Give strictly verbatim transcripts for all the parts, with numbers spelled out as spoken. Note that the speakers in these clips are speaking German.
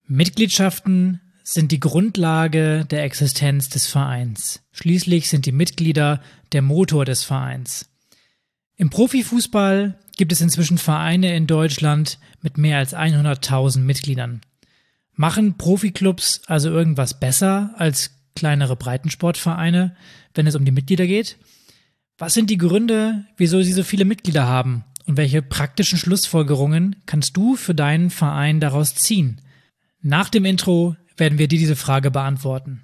Mitgliedschaften sind die Grundlage der Existenz des Vereins. Schließlich sind die Mitglieder der Motor des Vereins. Im Profifußball gibt es inzwischen Vereine in Deutschland mit mehr als hunderttausend Mitgliedern. Machen Profiklubs also irgendwas besser als kleinere Breitensportvereine, wenn es um die Mitglieder geht? Was sind die Gründe, wieso sie so viele Mitglieder haben? Und welche praktischen Schlussfolgerungen kannst du für deinen Verein daraus ziehen? Nach dem Intro werden wir dir diese Frage beantworten.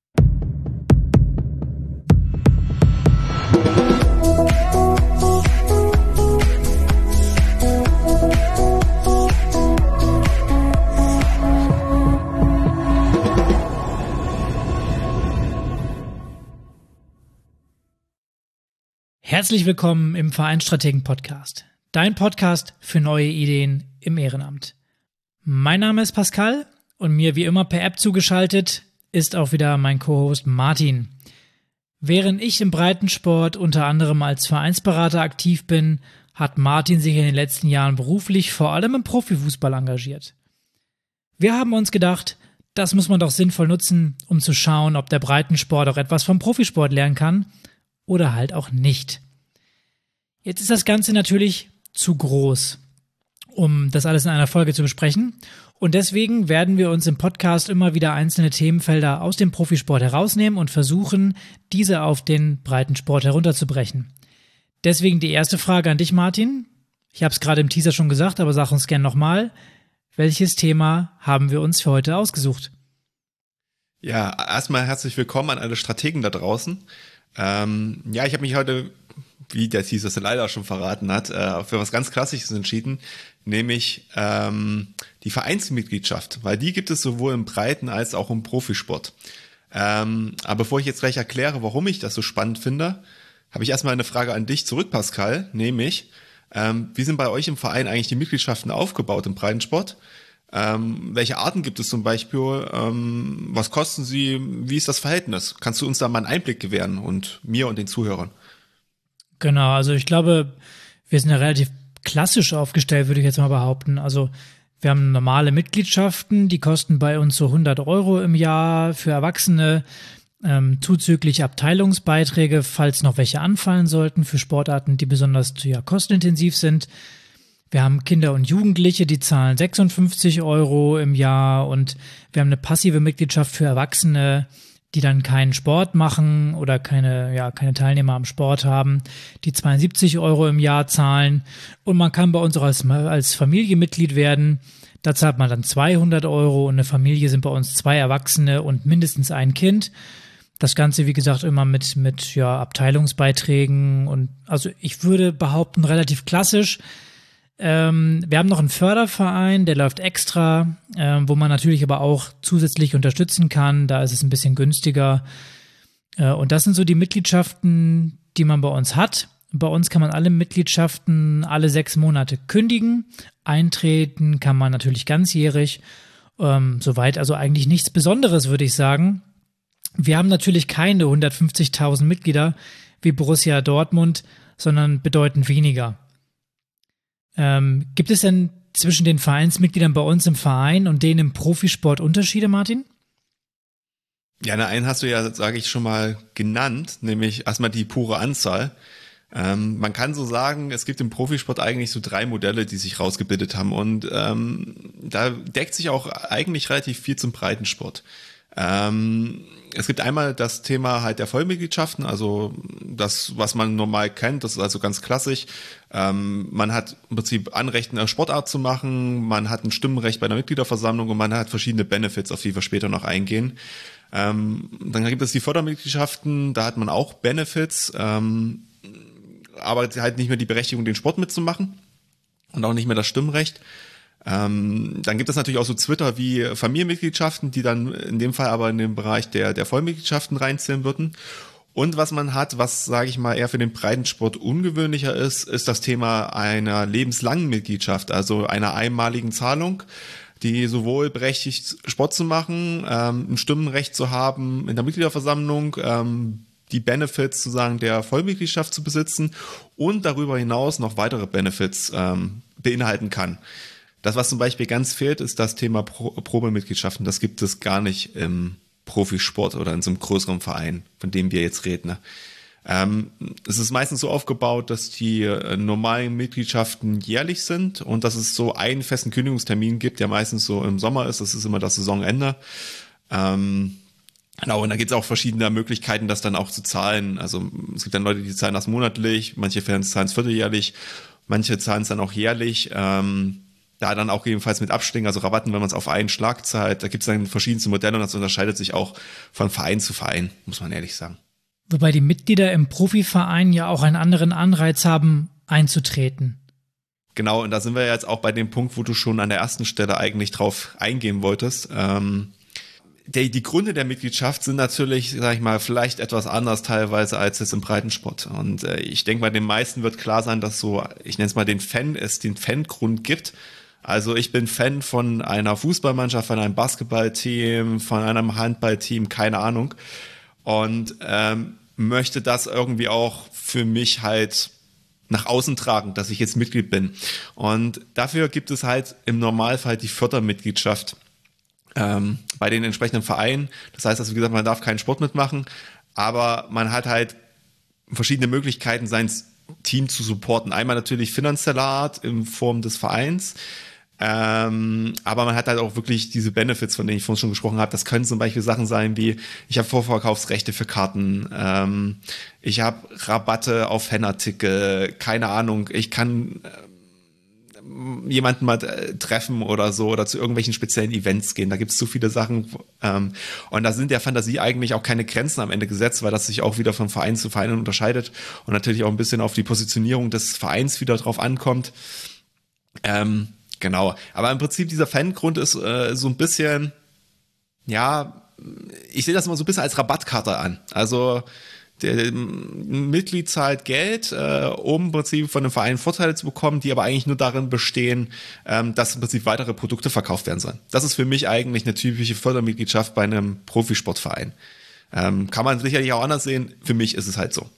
Herzlich willkommen im Vereinsstrategen-Podcast, dein Podcast für neue Ideen im Ehrenamt. Mein Name ist Pascal und mir wie immer per App zugeschaltet ist auch wieder mein Co-Host Martin. Während ich im Breitensport unter anderem als Vereinsberater aktiv bin, hat Martin sich in den letzten Jahren beruflich vor allem im Profifußball engagiert. Wir haben uns gedacht, das muss man doch sinnvoll nutzen, um zu schauen, ob der Breitensport auch etwas vom Profisport lernen kann oder halt auch nicht. Jetzt ist das Ganze natürlich zu groß, um das alles in einer Folge zu besprechen. Und deswegen werden wir uns im Podcast immer wieder einzelne Themenfelder aus dem Profisport herausnehmen und versuchen, diese auf den Breitensport herunterzubrechen. Deswegen die erste Frage an dich, Martin. Ich habe es gerade im Teaser schon gesagt, aber sag uns gern nochmal. Welches Thema haben wir uns für heute ausgesucht? Ja, erstmal herzlich willkommen an alle Strategen da draußen. Ähm, ja, ich habe mich heute, wie der Teaser es leider schon verraten hat, äh, für was ganz Klassisches entschieden, nämlich ähm, die Vereinsmitgliedschaft, weil die gibt es sowohl im Breiten- als auch im Profisport. Ähm, aber bevor ich jetzt gleich erkläre, warum ich das so spannend finde, habe ich erstmal eine Frage an dich zurück, Pascal, nämlich, ähm, wie sind bei euch im Verein eigentlich die Mitgliedschaften aufgebaut im Breitensport? Ähm, welche Arten gibt es zum Beispiel? Ähm, was kosten sie? Wie ist das Verhältnis? Kannst du uns da mal einen Einblick gewähren und mir und den Zuhörern? Genau, also ich glaube, wir sind ja relativ klassisch aufgestellt, würde ich jetzt mal behaupten. Also wir haben normale Mitgliedschaften, die kosten bei uns so hundert Euro im Jahr für Erwachsene, ähm, zuzüglich Abteilungsbeiträge, falls noch welche anfallen sollten für Sportarten, die besonders ja, kostenintensiv sind. Wir haben Kinder und Jugendliche, die zahlen sechsundfünfzig Euro im Jahr und wir haben eine passive Mitgliedschaft für Erwachsene, die dann keinen Sport machen oder keine, ja, keine Teilnehmer am Sport haben, die zweiundsiebzig Euro im Jahr zahlen und man kann bei uns auch als, als Familie Mitglied werden. Da zahlt man dann zweihundert Euro und eine Familie sind bei uns zwei Erwachsene und mindestens ein Kind. Das Ganze, wie gesagt, immer mit, mit, ja, Abteilungsbeiträgen und also ich würde behaupten, relativ klassisch. Ähm, wir haben noch einen Förderverein, der läuft extra, ähm, wo man natürlich aber auch zusätzlich unterstützen kann. Da ist es ein bisschen günstiger. Äh, und das sind so die Mitgliedschaften, die man bei uns hat. Bei uns kann man alle Mitgliedschaften alle sechs Monate kündigen. Eintreten kann man natürlich ganzjährig. Ähm, soweit also eigentlich nichts Besonderes, würde ich sagen. Wir haben natürlich keine hundertfünfzigtausend Mitglieder wie Borussia Dortmund, sondern bedeutend weniger. Ähm, gibt es denn zwischen den Vereinsmitgliedern bei uns im Verein und denen im Profisport Unterschiede, Martin? Ja, na, einen hast du ja, sage ich, schon mal genannt, nämlich erstmal die pure Anzahl. Ähm, man kann so sagen, es gibt im Profisport eigentlich so drei Modelle, die sich rausgebildet haben und ähm, da deckt sich auch eigentlich relativ viel zum Breitensport. Ähm, es gibt einmal das Thema halt der Vollmitgliedschaften, also das, was man normal kennt, das ist also ganz klassisch. Ähm, man hat im Prinzip Anrecht, eine Sportart zu machen, man hat ein Stimmrecht bei einer Mitgliederversammlung und man hat verschiedene Benefits, auf die wir später noch eingehen. Ähm, dann gibt es die Fördermitgliedschaften, da hat man auch Benefits, ähm, aber halt nicht mehr die Berechtigung, den Sport mitzumachen und auch nicht mehr das Stimmrecht. Ähm, dann gibt es natürlich auch so Twitter wie Familienmitgliedschaften, die dann in dem Fall aber in den Bereich der, der Vollmitgliedschaften reinzählen würden. Und was man hat, was, sage ich mal, eher für den Breitensport ungewöhnlicher ist, ist das Thema einer lebenslangen Mitgliedschaft, also einer einmaligen Zahlung, die sowohl berechtigt, Sport zu machen, ähm, ein Stimmenrecht zu haben in der Mitgliederversammlung, ähm, die Benefits sozusagen der Vollmitgliedschaft zu besitzen und darüber hinaus noch weitere Benefits ähm, beinhalten kann. Das, was zum Beispiel ganz fehlt, ist das Thema Pro- Probemitgliedschaften. Das gibt es gar nicht im Profisport oder in so einem größeren Verein, von dem wir jetzt reden. Ne? Ähm, es ist meistens so aufgebaut, dass die äh, normalen Mitgliedschaften jährlich sind und dass es so einen festen Kündigungstermin gibt, der meistens so im Sommer ist. Das ist immer das Saisonende. Ähm, genau, und da gibt es auch verschiedene Möglichkeiten, das dann auch zu zahlen. Also es gibt dann Leute, die zahlen das monatlich, manche Fans zahlen es vierteljährlich, manche zahlen es dann auch jährlich. Ähm, da dann auch jedenfalls mit Abschlägen, also Rabatten, wenn man es auf einen Schlag zahlt. Da gibt es dann verschiedenste Modelle und das unterscheidet sich auch von Verein zu Verein, muss man ehrlich sagen. Wobei die Mitglieder im Profiverein ja auch einen anderen Anreiz haben, einzutreten. Genau, und da sind wir jetzt auch bei dem Punkt, wo du schon an der ersten Stelle eigentlich drauf eingehen wolltest. Ähm, der, die Gründe der Mitgliedschaft sind natürlich, sag ich mal, vielleicht etwas anders teilweise als jetzt im Breitensport. Und äh, ich denke mal, den meisten wird klar sein, dass so, ich nenne es mal den Fan, es den Fangrund gibt. Also ich bin Fan von einer Fußballmannschaft, von einem Basketballteam, von einem Handballteam, keine Ahnung. Und ähm, möchte das irgendwie auch für mich halt nach außen tragen, dass ich jetzt Mitglied bin. Und dafür gibt es halt im Normalfall die Fördermitgliedschaft ähm, bei den entsprechenden Vereinen. Das heißt, also, wie gesagt, man darf keinen Sport mitmachen, aber man hat halt verschiedene Möglichkeiten, sein Team zu supporten. Einmal natürlich finanzieller Art in Form des Vereins, Ähm, aber man hat halt auch wirklich diese Benefits, von denen ich vorhin schon gesprochen habe. Das können zum Beispiel Sachen sein wie, ich habe Vorverkaufsrechte für Karten, ähm, ich habe Rabatte auf Fanartikel, keine Ahnung, ich kann äh, jemanden mal äh, treffen oder so oder zu irgendwelchen speziellen Events gehen. Da gibt es so viele Sachen ähm, und da sind der Fantasie eigentlich auch keine Grenzen am Ende gesetzt, weil das sich auch wieder von Verein zu Verein unterscheidet und natürlich auch ein bisschen auf die Positionierung des Vereins wieder drauf ankommt. Ähm, Genau, aber im Prinzip dieser Fangrund ist äh, so ein bisschen, ja, ich sehe das immer so ein bisschen als Rabattkarte an. Also der, der Mitglied zahlt Geld, äh, um im Prinzip von dem Verein Vorteile zu bekommen, die aber eigentlich nur darin bestehen, ähm, dass im Prinzip weitere Produkte verkauft werden sollen. Das ist für mich eigentlich eine typische Fördermitgliedschaft bei einem Profisportverein. Ähm, kann man sicherlich auch anders sehen, für mich ist es halt so.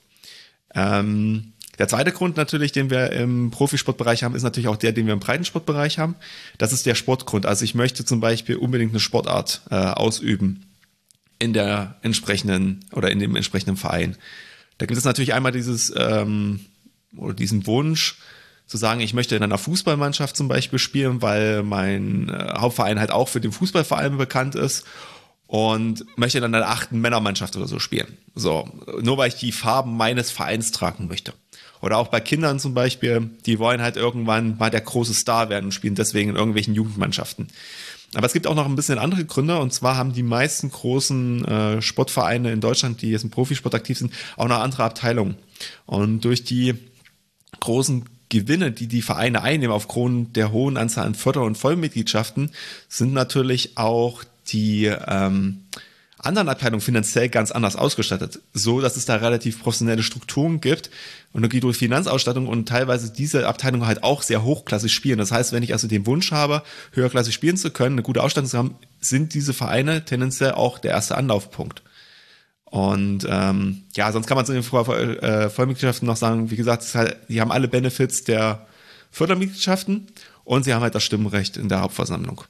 Ähm, Der zweite Grund natürlich, den wir im Profisportbereich haben, ist natürlich auch der, den wir im Breitensportbereich haben. Das ist der Sportgrund. Also ich möchte zum Beispiel unbedingt eine Sportart äh, ausüben in der entsprechenden oder in dem entsprechenden Verein. Da gibt es natürlich einmal dieses ähm, oder diesen Wunsch zu sagen, ich möchte in einer Fußballmannschaft zum Beispiel spielen, weil mein äh, Hauptverein halt auch für den Fußballverein bekannt ist. Und möchte dann in einer achten Männermannschaft oder so spielen. So, nur weil ich die Farben meines Vereins tragen möchte. Oder auch bei Kindern zum Beispiel, die wollen halt irgendwann mal der große Star werden und spielen deswegen in irgendwelchen Jugendmannschaften. Aber es gibt auch noch ein bisschen andere Gründe, und zwar haben die meisten großen äh, Sportvereine in Deutschland, die jetzt im Profisport aktiv sind, auch noch andere Abteilungen. Und durch die großen Gewinne, die die Vereine einnehmen aufgrund der hohen Anzahl an Förder- und Vollmitgliedschaften, sind natürlich auch die ähm, anderen Abteilungen finanziell ganz anders ausgestattet, so dass es da relativ professionelle Strukturen gibt und eine durch Finanzausstattung und teilweise diese Abteilungen halt auch sehr hochklassig spielen. Das heißt, wenn ich also den Wunsch habe, höherklassig spielen zu können, eine gute Ausstattung zu haben, sind diese Vereine tendenziell auch der erste Anlaufpunkt. Und ähm, ja, sonst kann man zu den äh, Vollmitgliedschaften noch sagen, wie gesagt, halt, die haben alle Benefits der Fördermitgliedschaften und sie haben halt das Stimmrecht in der Hauptversammlung.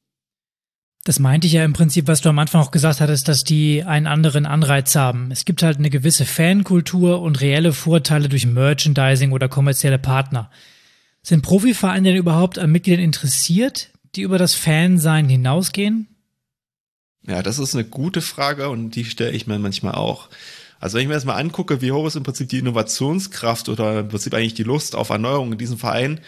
Das meinte ich ja im Prinzip, was du am Anfang auch gesagt hattest, dass die einen anderen Anreiz haben. Es gibt halt eine gewisse Fankultur und reelle Vorteile durch Merchandising oder kommerzielle Partner. Sind Profivereine denn überhaupt an Mitgliedern interessiert, die über das Fansein hinausgehen? Ja, das ist eine gute Frage und die stelle ich mir manchmal auch. Also wenn ich mir das mal angucke, wie hoch ist im Prinzip die Innovationskraft oder im Prinzip eigentlich die Lust auf Erneuerung in diesem Verein,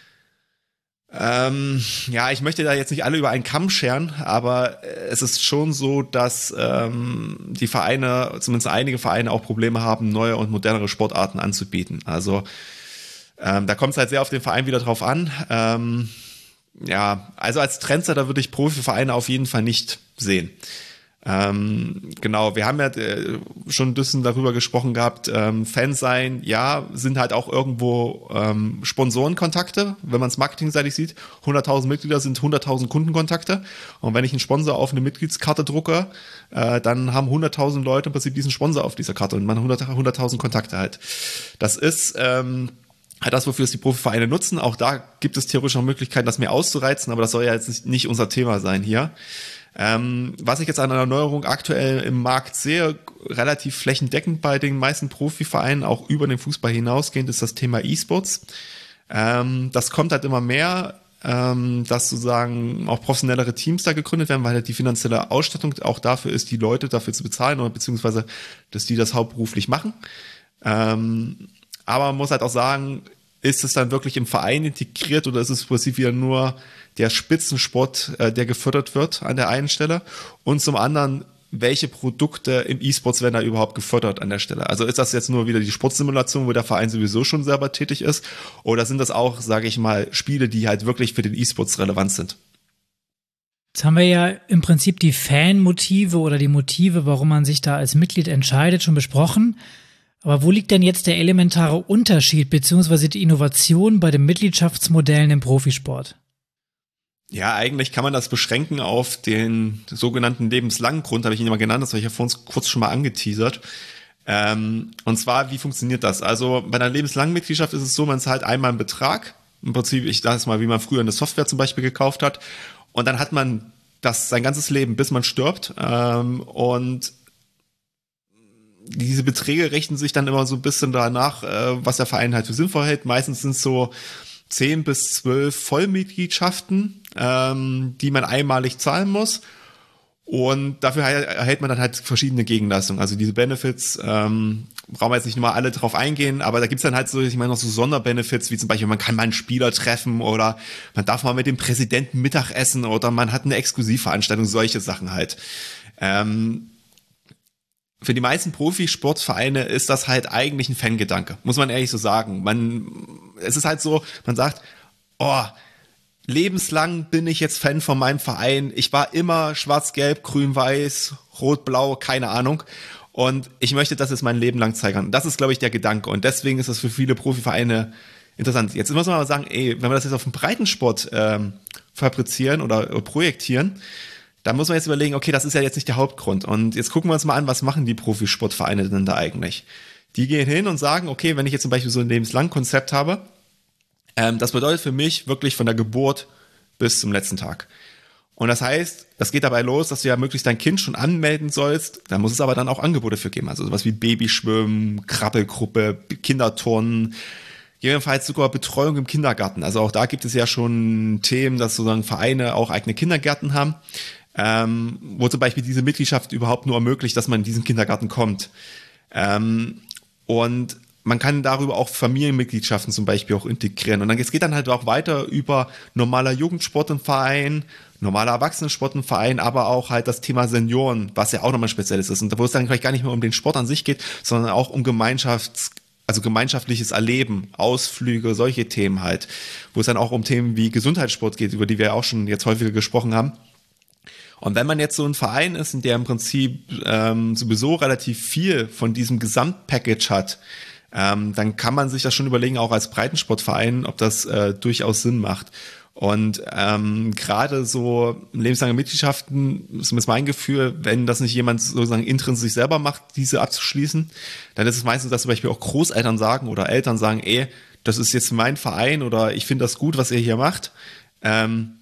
Ähm, ja, ich möchte da jetzt nicht alle über einen Kamm scheren, aber es ist schon so, dass ähm, die Vereine, zumindest einige Vereine auch Probleme haben, neue und modernere Sportarten anzubieten. Also ähm, da kommt es halt sehr auf den Verein wieder drauf an. Ähm, ja, also als Trendsetter würde ich Profivereine auf jeden Fall nicht sehen. Ähm, genau, wir haben ja äh, schon ein bisschen darüber gesprochen gehabt, ähm, Fans sein, ja, sind halt auch irgendwo ähm, Sponsorenkontakte, wenn man es marketingseitig sieht. hunderttausend Mitglieder sind hunderttausend Kundenkontakte und wenn ich einen Sponsor auf eine Mitgliedskarte drucke, äh, dann haben hunderttausend Leute im Prinzip diesen Sponsor auf dieser Karte und man hat hunderttausend Kontakte halt. Das ist ähm, halt das, wofür es die Profivereine nutzen. Auch da gibt es theoretisch noch Möglichkeiten, das mehr auszureizen, aber das soll ja jetzt nicht, nicht unser Thema sein hier. Ähm, was ich jetzt an einer Neuerung aktuell im Markt sehe, relativ flächendeckend bei den meisten Profivereinen, auch über den Fußball hinausgehend, ist das Thema E-Sports. Ähm, das kommt halt immer mehr, ähm, dass sozusagen auch professionellere Teams da gegründet werden, weil halt die finanzielle Ausstattung auch dafür ist, die Leute dafür zu bezahlen oder beziehungsweise, dass die das hauptberuflich machen. Ähm, aber man muss halt auch sagen, ist es dann wirklich im Verein integriert oder ist es im Prinzip wieder nur der Spitzensport, äh, der gefördert wird an der einen Stelle? Und zum anderen, welche Produkte im E-Sports werden da überhaupt gefördert an der Stelle? Also ist das jetzt nur wieder die Sportsimulation, wo der Verein sowieso schon selber tätig ist? Oder sind das auch, sage ich mal, Spiele, die halt wirklich für den E-Sports relevant sind? Jetzt haben wir ja im Prinzip die Fanmotive oder die Motive, warum man sich da als Mitglied entscheidet, schon besprochen. Aber wo liegt denn jetzt der elementare Unterschied beziehungsweise die Innovation bei den Mitgliedschaftsmodellen im Profisport? Ja, eigentlich kann man das beschränken auf den sogenannten lebenslangen Grund, habe ich ihn immer genannt, das habe ich ja vorhin kurz schon mal angeteasert. Ähm, und zwar, wie funktioniert das? Also bei einer lebenslangen Mitgliedschaft ist es so, man zahlt einmal einen Betrag, im Prinzip, ich sage es mal, wie man früher eine Software zum Beispiel gekauft hat, und dann hat man das sein ganzes Leben, bis man stirbt, ähm, und diese Beträge richten sich dann immer so ein bisschen danach, äh, was der Verein halt für sinnvoll hält. Meistens sind es so zehn bis zwölf Vollmitgliedschaften, ähm, die man einmalig zahlen muss. Und dafür erhält man dann halt verschiedene Gegenleistungen. Also diese Benefits, ähm, brauchen wir jetzt nicht nur mal alle drauf eingehen, aber da gibt's dann halt so, ich meine, noch so Sonderbenefits, wie zum Beispiel, man kann mal einen Spieler treffen oder man darf mal mit dem Präsidenten Mittag essen oder man hat eine Exklusivveranstaltung, solche Sachen halt. Ähm, Für die meisten Profisportvereine ist das halt eigentlich ein Fangedanke, muss man ehrlich so sagen. Man, es ist halt so, man sagt, oh, lebenslang bin ich jetzt Fan von meinem Verein. Ich war immer schwarz-gelb, grün-weiß, rot-blau, keine Ahnung. Und ich möchte das jetzt mein Leben lang zeigen. Das ist, glaube ich, der Gedanke. Und deswegen ist das für viele Profivereine interessant. Jetzt muss man mal sagen, ey, wenn wir das jetzt auf den Breitensport ähm, fabrizieren oder, oder projektieren, da muss man jetzt überlegen, okay, das ist ja jetzt nicht der Hauptgrund. Und jetzt gucken wir uns mal an, was machen die Profisportvereine denn da eigentlich? Die gehen hin und sagen, okay, wenn ich jetzt zum Beispiel so ein lebenslanges Konzept habe, ähm, das bedeutet für mich wirklich von der Geburt bis zum letzten Tag. Und das heißt, das geht dabei los, dass du ja möglichst dein Kind schon anmelden sollst. Da muss es aber dann auch Angebote für geben. Also sowas wie Babyschwimmen, Krabbelgruppe, Kinderturnen, jedenfalls sogar Betreuung im Kindergarten. Also auch da gibt es ja schon Themen, dass sozusagen Vereine auch eigene Kindergärten haben. Ähm, wo zum Beispiel diese Mitgliedschaft überhaupt nur ermöglicht, dass man in diesen Kindergarten kommt. Ähm, und man kann darüber auch Familienmitgliedschaften zum Beispiel auch integrieren. Und dann es geht dann halt auch weiter über normaler Jugendsport im Verein, normaler Erwachsenensport im Verein, aber auch halt das Thema Senioren, was ja auch nochmal spezielles ist. Und wo es dann vielleicht gar nicht mehr um den Sport an sich geht, sondern auch um Gemeinschafts also gemeinschaftliches Erleben, Ausflüge, solche Themen halt, wo es dann auch um Themen wie Gesundheitssport geht, über die wir auch schon jetzt häufiger gesprochen haben. Und wenn man jetzt so ein Verein ist, in der im Prinzip ähm, sowieso relativ viel von diesem Gesamtpackage hat, ähm, dann kann man sich das schon überlegen, auch als Breitensportverein, ob das äh, durchaus Sinn macht. Und ähm, gerade so lebenslange Mitgliedschaften, ist zumindest mein Gefühl, wenn das nicht jemand sozusagen intrinsisch selber macht, diese abzuschließen, dann ist es meistens, dass zum Beispiel auch Großeltern sagen oder Eltern sagen, ey, das ist jetzt mein Verein oder ich finde das gut, was ihr hier macht. Ähm,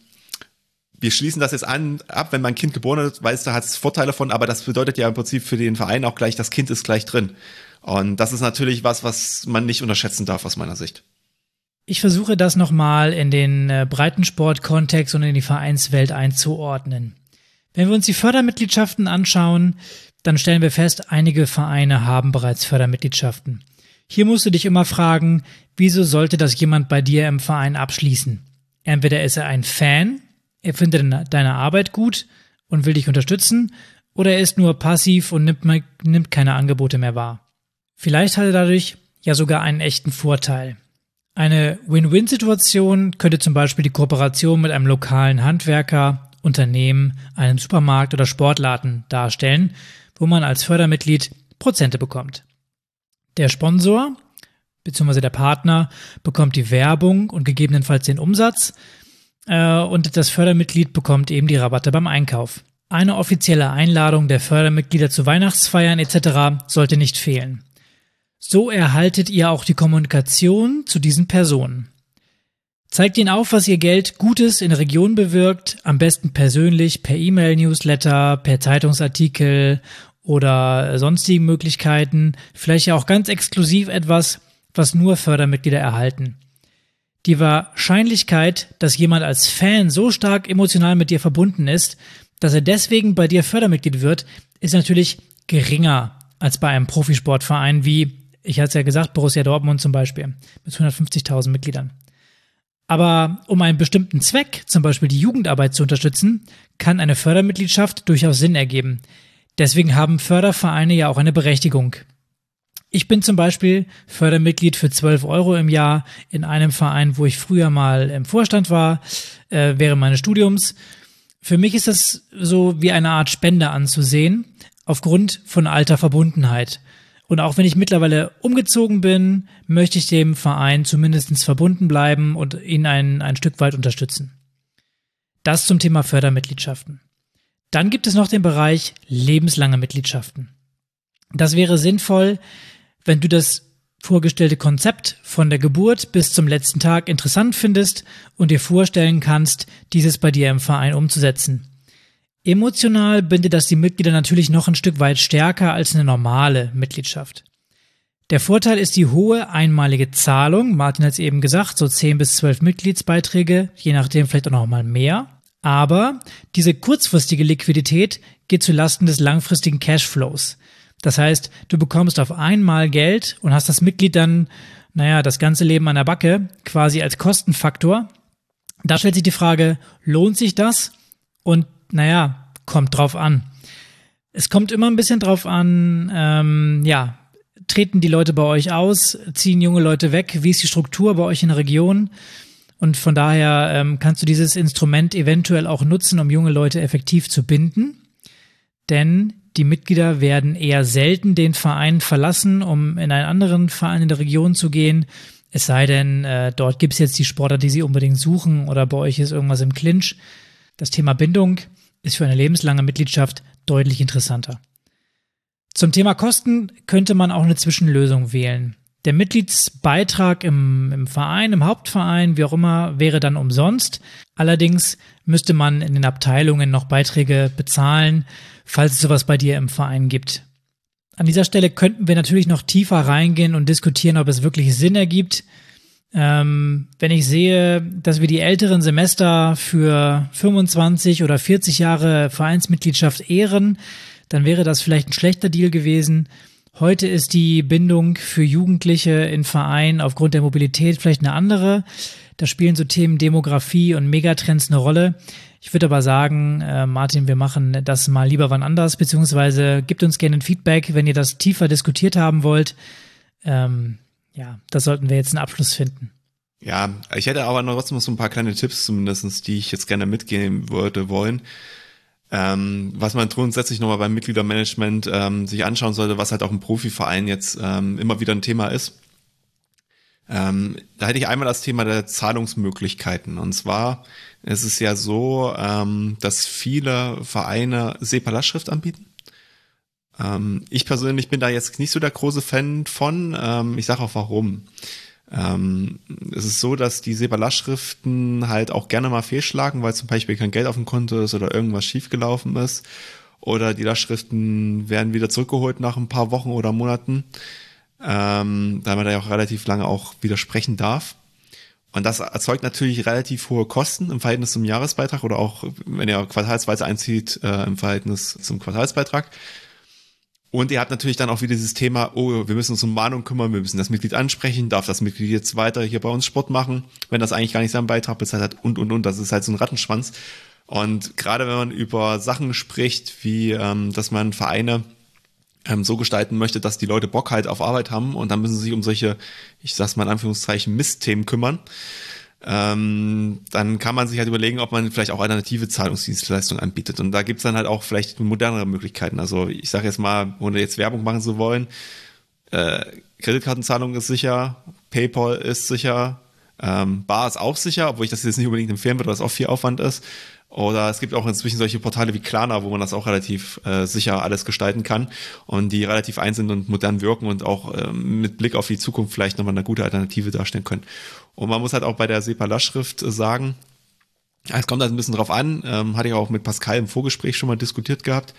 wir schließen das jetzt an, ab, wenn mein Kind geboren ist, weil es da hat es Vorteile von, aber das bedeutet ja im Prinzip für den Verein auch gleich, das Kind ist gleich drin. Und das ist natürlich was, was man nicht unterschätzen darf aus meiner Sicht. Ich versuche das nochmal in den äh, Breitensport-Kontext und in die Vereinswelt einzuordnen. Wenn wir uns die Fördermitgliedschaften anschauen, dann stellen wir fest, einige Vereine haben bereits Fördermitgliedschaften. Hier musst du dich immer fragen, wieso sollte das jemand bei dir im Verein abschließen? Entweder ist er ein Fan, er findet deine Arbeit gut und will dich unterstützen, oder er ist nur passiv und nimmt, nimmt keine Angebote mehr wahr. Vielleicht hat er dadurch ja sogar einen echten Vorteil. Eine Win-Win-Situation könnte zum Beispiel die Kooperation mit einem lokalen Handwerker, Unternehmen, einem Supermarkt oder Sportladen darstellen, wo man als Fördermitglied Prozente bekommt. Der Sponsor bzw. der Partner bekommt die Werbung und gegebenenfalls den Umsatz äh, und das Fördermitglied bekommt eben die Rabatte beim Einkauf. Eine offizielle Einladung der Fördermitglieder zu Weihnachtsfeiern et cetera sollte nicht fehlen. So erhaltet ihr auch die Kommunikation zu diesen Personen. Zeigt ihnen auf, was ihr Geld Gutes in der Region bewirkt, am besten persönlich, per E-Mail-Newsletter, per Zeitungsartikel oder sonstigen Möglichkeiten, vielleicht ja auch ganz exklusiv etwas, was nur Fördermitglieder erhalten. Die Wahrscheinlichkeit, dass jemand als Fan so stark emotional mit dir verbunden ist, dass er deswegen bei dir Fördermitglied wird, ist natürlich geringer als bei einem Profisportverein wie, ich hatte es ja gesagt, Borussia Dortmund zum Beispiel, mit hundertfünfzigtausend Mitgliedern. Aber um einen bestimmten Zweck, zum Beispiel die Jugendarbeit zu unterstützen, kann eine Fördermitgliedschaft durchaus Sinn ergeben. Deswegen haben Fördervereine ja auch eine Berechtigung. Ich bin zum Beispiel Fördermitglied für zwölf Euro im Jahr in einem Verein, wo ich früher mal im Vorstand war, äh, während meines Studiums. Für mich ist das so wie eine Art Spende anzusehen, aufgrund von alter Verbundenheit. Und auch wenn ich mittlerweile umgezogen bin, möchte ich dem Verein zumindest verbunden bleiben und ihn ein, ein Stück weit unterstützen. Das zum Thema Fördermitgliedschaften. Dann gibt es noch den Bereich lebenslange Mitgliedschaften. Das wäre sinnvoll, wenn du das vorgestellte Konzept von der Geburt bis zum letzten Tag interessant findest und dir vorstellen kannst, dieses bei dir im Verein umzusetzen. Emotional bindet das die Mitglieder natürlich noch ein Stück weit stärker als eine normale Mitgliedschaft. Der Vorteil ist die hohe einmalige Zahlung, Martin hat es eben gesagt, so zehn bis zwölf Mitgliedsbeiträge, je nachdem vielleicht auch noch mal mehr. Aber diese kurzfristige Liquidität geht zulasten des langfristigen Cashflows. Das heißt, du bekommst auf einmal Geld und hast das Mitglied dann, naja, das ganze Leben an der Backe, quasi als Kostenfaktor. Da stellt sich die Frage, lohnt sich das? Und naja, kommt drauf an. Es kommt immer ein bisschen drauf an, ähm, ja, treten die Leute bei euch aus, ziehen junge Leute weg, wie ist die Struktur bei euch in der Region? Und von daher ähm, kannst du dieses Instrument eventuell auch nutzen, um junge Leute effektiv zu binden. Denn die Mitglieder werden eher selten den Verein verlassen, um in einen anderen Verein in der Region zu gehen. Es sei denn, äh, dort gibt es jetzt die Sportler, die sie unbedingt suchen oder bei euch ist irgendwas im Clinch. Das Thema Bindung ist für eine lebenslange Mitgliedschaft deutlich interessanter. Zum Thema Kosten könnte man auch eine Zwischenlösung wählen. Der Mitgliedsbeitrag im, im Verein, im Hauptverein, wie auch immer, wäre dann umsonst. Allerdings müsste man in den Abteilungen noch Beiträge bezahlen, falls es sowas bei dir im Verein gibt. An dieser Stelle könnten wir natürlich noch tiefer reingehen und diskutieren, ob es wirklich Sinn ergibt. Ähm, wenn ich sehe, dass wir die älteren Semester für fünfundzwanzig oder vierzig Jahre Vereinsmitgliedschaft ehren, dann wäre das vielleicht ein schlechter Deal gewesen. Heute ist die Bindung für Jugendliche in Vereinen aufgrund der Mobilität vielleicht eine andere. Da spielen so Themen Demografie und Megatrends eine Rolle. Ich würde aber sagen, äh, Martin, wir machen das mal lieber wann anders, beziehungsweise gebt uns gerne ein Feedback, wenn ihr das tiefer diskutiert haben wollt. Ähm, ja, da sollten wir jetzt einen Abschluss finden. Ja, ich hätte aber noch trotzdem noch so ein paar kleine Tipps zumindest, die ich jetzt gerne mitgeben würde wollen. Ähm, was man grundsätzlich nochmal beim Mitgliedermanagement ähm, sich anschauen sollte, was halt auch im Profiverein jetzt ähm, immer wieder ein Thema ist. Ähm, da hätte ich einmal das Thema der Zahlungsmöglichkeiten. Und zwar ist es ja so, ähm, dass viele Vereine SEPA-Lastschrift anbieten. Ähm, ich persönlich bin da jetzt nicht so der große Fan von. Ähm, ich sage auch warum. Ähm, es ist so, dass die SEPA-Lastschriften halt auch gerne mal fehlschlagen, weil zum Beispiel kein Geld auf dem Konto ist oder irgendwas schiefgelaufen ist. Oder die Lastschriften werden wieder zurückgeholt nach ein paar Wochen oder Monaten. Ähm, da man da ja auch relativ lange auch widersprechen darf. Und das erzeugt natürlich relativ hohe Kosten im Verhältnis zum Jahresbeitrag oder auch, wenn ihr quartalsweise einzieht, äh, im Verhältnis zum Quartalsbeitrag. Und ihr habt natürlich dann auch wieder dieses Thema, oh, wir müssen uns um Mahnung kümmern, wir müssen das Mitglied ansprechen, darf das Mitglied jetzt weiter hier bei uns Sport machen, wenn das eigentlich gar nicht seinen Beitrag bezahlt hat und, und, und. Das ist halt so ein Rattenschwanz. Und gerade wenn man über Sachen spricht, wie, ähm, dass man Vereine ähm, so gestalten möchte, dass die Leute Bock halt auf Arbeit haben und dann müssen sie sich um solche, ich sag's mal in Anführungszeichen, Mistthemen kümmern, ähm, dann kann man sich halt überlegen, ob man vielleicht auch alternative Zahlungsdienstleistungen anbietet. Und da gibt's dann halt auch vielleicht modernere Möglichkeiten. Also ich sage jetzt mal, ohne jetzt Werbung machen zu wollen, äh, Kreditkartenzahlung ist sicher, PayPal ist sicher, Ähm, Bar ist auch sicher, obwohl ich das jetzt nicht unbedingt empfehlen würde, weil das auch viel Aufwand ist. Oder es gibt auch inzwischen solche Portale wie Klarna, wo man das auch relativ äh, sicher alles gestalten kann und die relativ ein sind und modern wirken und auch ähm, mit Blick auf die Zukunft vielleicht nochmal eine gute Alternative darstellen können. Und man muss halt auch bei der SEPA-Lastschrift äh, sagen, es kommt halt ein bisschen drauf an, ähm, hatte ich auch mit Pascal im Vorgespräch schon mal diskutiert gehabt,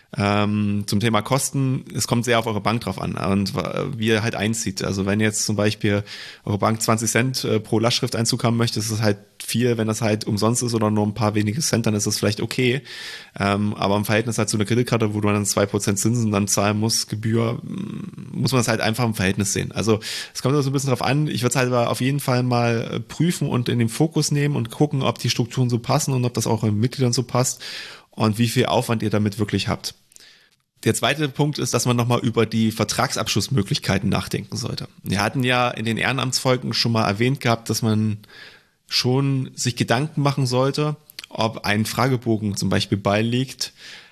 ähm, zum Thema Kosten, es kommt sehr auf eure Bank drauf an und wie ihr halt einzieht. Also wenn jetzt zum Beispiel eure Bank zwanzig Cent äh, pro Lastschrifteinzug haben möchte, ist es halt viel, wenn das halt umsonst ist oder nur ein paar wenige Cent, dann ist das vielleicht okay. Ähm, aber im Verhältnis halt zu einer Kreditkarte, wo du dann zwei Prozent Zinsen dann zahlen musst, Gebühr, muss man das halt einfach im Verhältnis sehen. Also es kommt so ein bisschen drauf an. Ich würde es halt aber auf jeden Fall mal prüfen und in den Fokus nehmen und gucken, ob die Strukturen so passen und ob das auch in Mitgliedern so passt und wie viel Aufwand ihr damit wirklich habt. Der zweite Punkt ist, dass man nochmal über die Vertragsabschlussmöglichkeiten nachdenken sollte. Wir hatten ja in den Ehrenamtsfolgen schon mal erwähnt gehabt, dass man schon sich Gedanken machen sollte, ob ein Fragebogen zum Beispiel beiliegt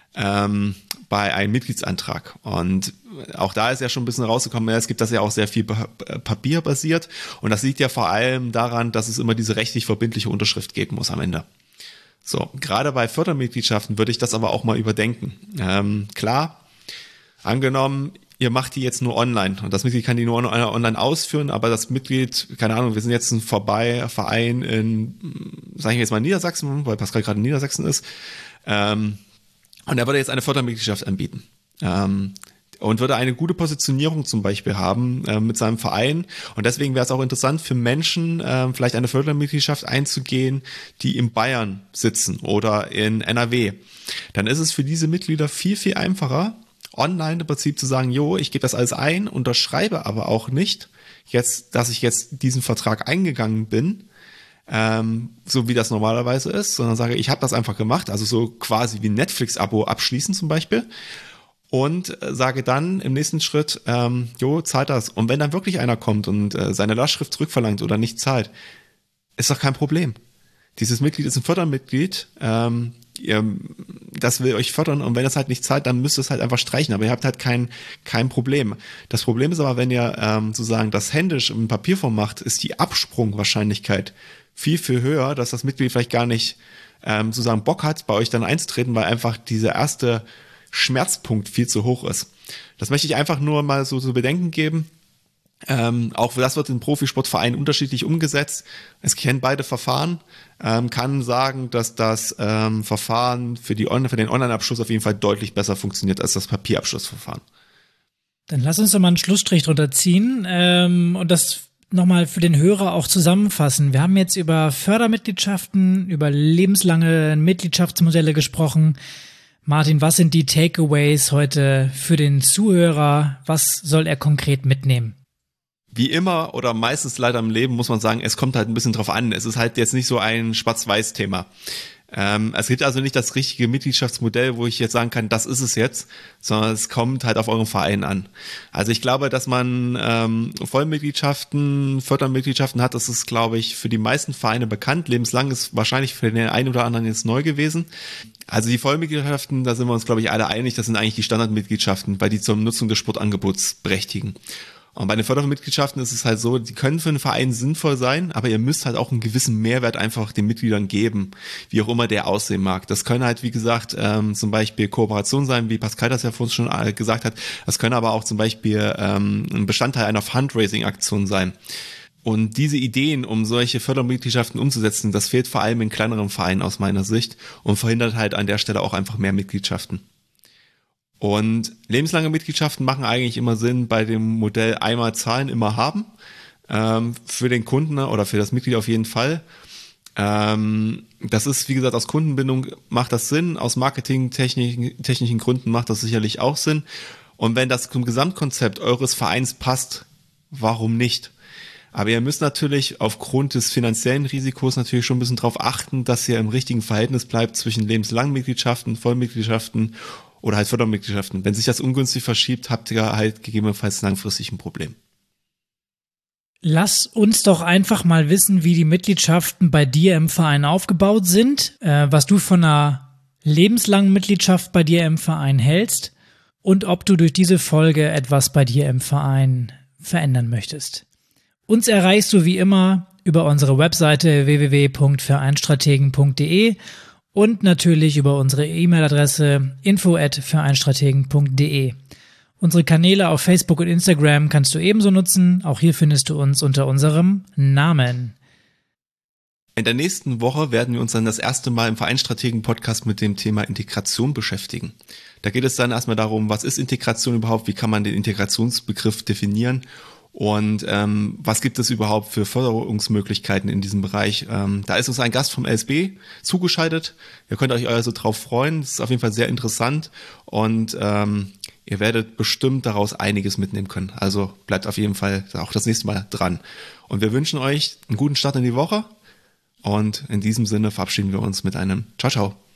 ähm, bei einem Mitgliedsantrag. Und auch da ist ja schon ein bisschen rausgekommen, es gibt das ja auch sehr viel papierbasiert. Und das liegt ja vor allem daran, dass es immer diese rechtlich verbindliche Unterschrift geben muss am Ende. So, gerade bei Fördermitgliedschaften würde ich das aber auch mal überdenken. Ähm, klar, angenommen, ihr macht die jetzt nur online und das Mitglied kann die nur online ausführen, aber das Mitglied, keine Ahnung, wir sind jetzt ein Vorbei-Verein in, sage ich jetzt mal Niedersachsen, weil Pascal gerade in Niedersachsen ist, ähm, und er würde jetzt eine Fördermitgliedschaft anbieten. Ähm, und würde eine gute Positionierung zum Beispiel haben äh, mit seinem Verein. Und deswegen wäre es auch interessant für Menschen, äh, vielleicht eine Fördermitgliedschaft einzugehen, die in Bayern sitzen oder in N R W. Dann ist es für diese Mitglieder viel, viel einfacher, online im Prinzip zu sagen, jo, ich gebe das alles ein, unterschreibe aber auch nicht, jetzt, dass ich jetzt diesen Vertrag eingegangen bin, ähm, so wie das normalerweise ist, sondern sage, ich habe das einfach gemacht, also so quasi wie ein Netflix-Abo abschließen zum Beispiel. Und sage dann im nächsten Schritt, ähm, jo, zahlt das. Und wenn dann wirklich einer kommt und äh, seine Lastschrift zurückverlangt oder nicht zahlt, ist doch kein Problem. Dieses Mitglied ist ein Fördermitglied, ähm, ihr, das will euch fördern und wenn es halt nicht zahlt, dann müsst ihr es halt einfach streichen, aber ihr habt halt kein kein Problem. Das Problem ist aber, wenn ihr ähm, sozusagen das händisch im Papierform macht, ist die Absprungwahrscheinlichkeit viel, viel höher, dass das Mitglied vielleicht gar nicht ähm, sozusagen Bock hat, bei euch dann einzutreten, weil einfach dieser erste Schmerzpunkt viel zu hoch ist. Das möchte ich einfach nur mal so zu bedenken geben. Ähm, auch das wird in Profisportvereinen unterschiedlich umgesetzt. Es kennt beide Verfahren, ähm, kann sagen, dass das ähm, Verfahren für, die On- für den Online-Abschluss auf jeden Fall deutlich besser funktioniert als das Papierabschlussverfahren. Dann lass uns doch mal einen Schlussstrich drunter ziehen ähm, und das nochmal für den Hörer auch zusammenfassen. Wir haben jetzt über Fördermitgliedschaften, über lebenslange Mitgliedschaftsmodelle gesprochen. Martin, was sind die Takeaways heute für den Zuhörer? Was soll er konkret mitnehmen? Wie immer oder meistens leider im Leben muss man sagen, es kommt halt ein bisschen drauf an. Es ist halt jetzt nicht so ein Schwarz-Weiß-Thema. Ähm, es gibt also nicht das richtige Mitgliedschaftsmodell, wo ich jetzt sagen kann, das ist es jetzt, sondern es kommt halt auf euren Verein an. Also ich glaube, dass man ähm, Vollmitgliedschaften, Fördermitgliedschaften hat, das ist, glaube ich, für die meisten Vereine bekannt. Lebenslang ist wahrscheinlich für den einen oder anderen jetzt neu gewesen. Also die Vollmitgliedschaften, da sind wir uns, glaube ich, alle einig, das sind eigentlich die Standardmitgliedschaften, weil die zur Nutzung des Sportangebots berechtigen. Und bei den Fördermitgliedschaften ist es halt so, die können für einen Verein sinnvoll sein, aber ihr müsst halt auch einen gewissen Mehrwert einfach den Mitgliedern geben, wie auch immer der aussehen mag. Das können halt, wie gesagt, ähm, zum Beispiel Kooperationen sein, wie Pascal das ja vorhin schon gesagt hat. Das können aber auch zum Beispiel ähm, ein Bestandteil einer Fundraising-Aktion sein. Und diese Ideen, um solche Fördermitgliedschaften umzusetzen, das fehlt vor allem in kleineren Vereinen aus meiner Sicht und verhindert halt an der Stelle auch einfach mehr Mitgliedschaften. Und lebenslange Mitgliedschaften machen eigentlich immer Sinn bei dem Modell einmal zahlen, immer haben. Ähm, für den Kunden oder für das Mitglied auf jeden Fall. Ähm, das ist, wie gesagt, aus Kundenbindung macht das Sinn, aus marketingtechnischen technischen Gründen macht das sicherlich auch Sinn. Und wenn das zum Gesamtkonzept eures Vereins passt, warum nicht? Aber ihr müsst natürlich aufgrund des finanziellen Risikos natürlich schon ein bisschen darauf achten, dass ihr im richtigen Verhältnis bleibt zwischen lebenslangen Mitgliedschaften, Vollmitgliedschaften oder halt Fördermitgliedschaften. Wenn sich das ungünstig verschiebt, habt ihr halt gegebenenfalls langfristig ein Problem. Lass uns doch einfach mal wissen, wie die Mitgliedschaften bei dir im Verein aufgebaut sind, äh, was du von einer lebenslangen Mitgliedschaft bei dir im Verein hältst und ob du durch diese Folge etwas bei dir im Verein verändern möchtest. Uns erreichst du wie immer über unsere Webseite w w w punkt vereinstrategen punkt de und natürlich über unsere E-Mail-Adresse info at vereinstrategen punkt de. Unsere Kanäle auf Facebook und Instagram kannst du ebenso nutzen. Auch hier findest du uns unter unserem Namen. In der nächsten Woche werden wir uns dann das erste Mal im Vereinstrategen-Podcast mit dem Thema Integration beschäftigen. Da geht es dann erstmal darum, was ist Integration überhaupt, wie kann man den Integrationsbegriff definieren und ähm, was gibt es überhaupt für Förderungsmöglichkeiten in diesem Bereich. Ähm, da ist uns ein Gast vom L S B zugeschaltet. Ihr könnt euch also drauf freuen. Das ist auf jeden Fall sehr interessant und ähm, ihr werdet bestimmt daraus einiges mitnehmen können. Also bleibt auf jeden Fall auch das nächste Mal dran. Und wir wünschen euch einen guten Start in die Woche. Und in diesem Sinne verabschieden wir uns mit einem Ciao, ciao.